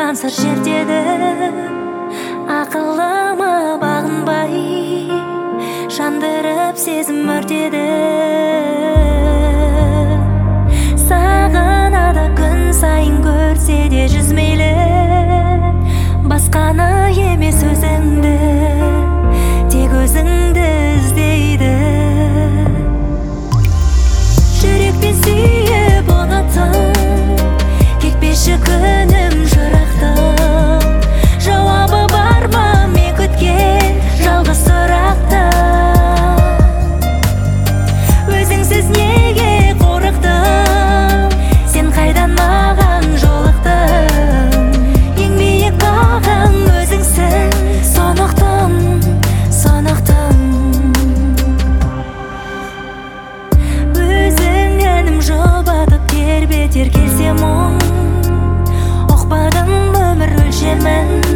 сан сыр шертеді. Ақылыма бағынбай жандырып сезім өртеді. Сағынады күн сайын көрсе де жүз мейлі, басқаны емес өзіңді, тек өзіңді іздейді. Жүрекпен сүйіп ұнатып кетпеші күнім жырақтым. Жауабы бар ма мен күткен жалғыз сұрақта? Өзіңсіз неге қорықтым, сен қайдан маған жолықтың? Ең биік бағым өзіңсің, сонықты өзің әнім жұбатып тербетер келсе мұң. Ұқпадым өмір өлшемін,